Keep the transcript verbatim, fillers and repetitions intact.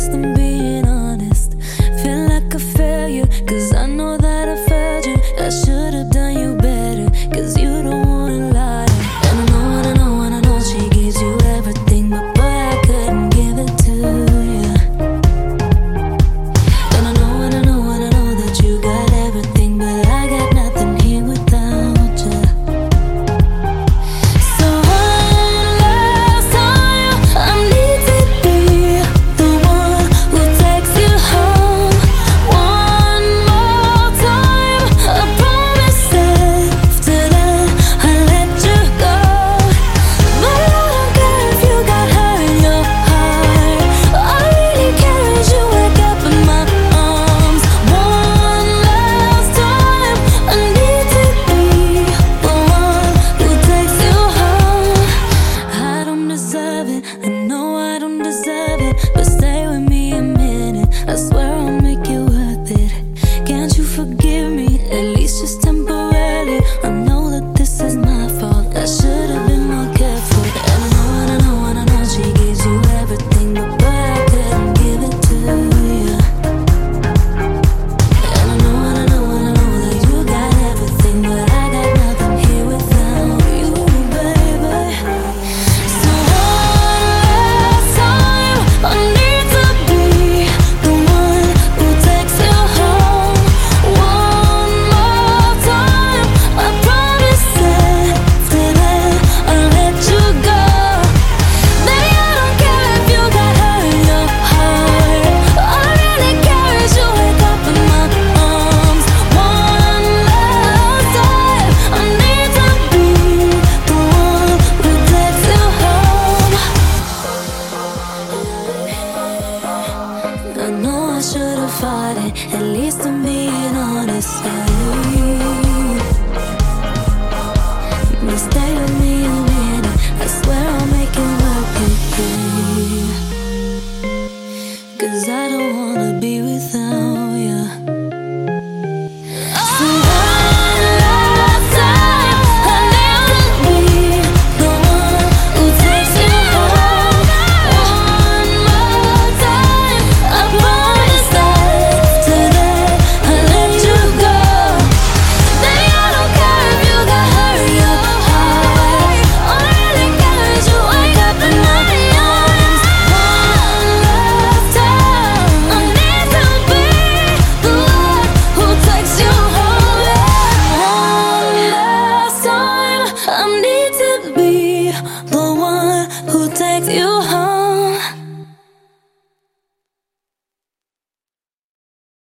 least I'm being honest. Feel like a failure, cause I know that I failed you. I should've done you better, cause you don't wanna lie. And I know, and I know, and I know she gives you everything, but boy, I couldn't give it to you. And I know, and I know, and I know that you got everything, but I got nothing here without you. So one last time, I need to be the one who takes you home. One more time, I promise after that I'll let you go. But I don't care if you got hurt in your heart. All I really care is you wake up in my arms. One last time, I need to be the one who takes you home. I don't deserve it, I know I don't deserve it, but stay with me a minute, I swear I'll make it worth it. Can't you forgive me, at least just temporarily? I know that this is my fault, I should've been more careful. And I know, and I know, and I know she gives you everything, but boy, I couldn't give it to you. And I know, and I know, and I know that you got everything, but I got nothing here without you, baby. So one last time, I need to be the one who takes you home. One more time, I promise after that I'll let you go. Baby, I don't care if you got hurt in your heart. All I really care is you wake up in my arms. One last time, I need to be the one who takes you home. I know I should've fought it, at least I'm being honest. But stay with me a minute, I swear I'll make it work again. Cause I don't wanna be without you. So one last time, I need to be the one who takes you home. One more time, I promise after that I'll let you go. Baby, I don't care if you got hurt in your heart. All I really care is you wake up in my arms. One last time, I need to be the one who takes you home. One last time, I need to be the one who takes you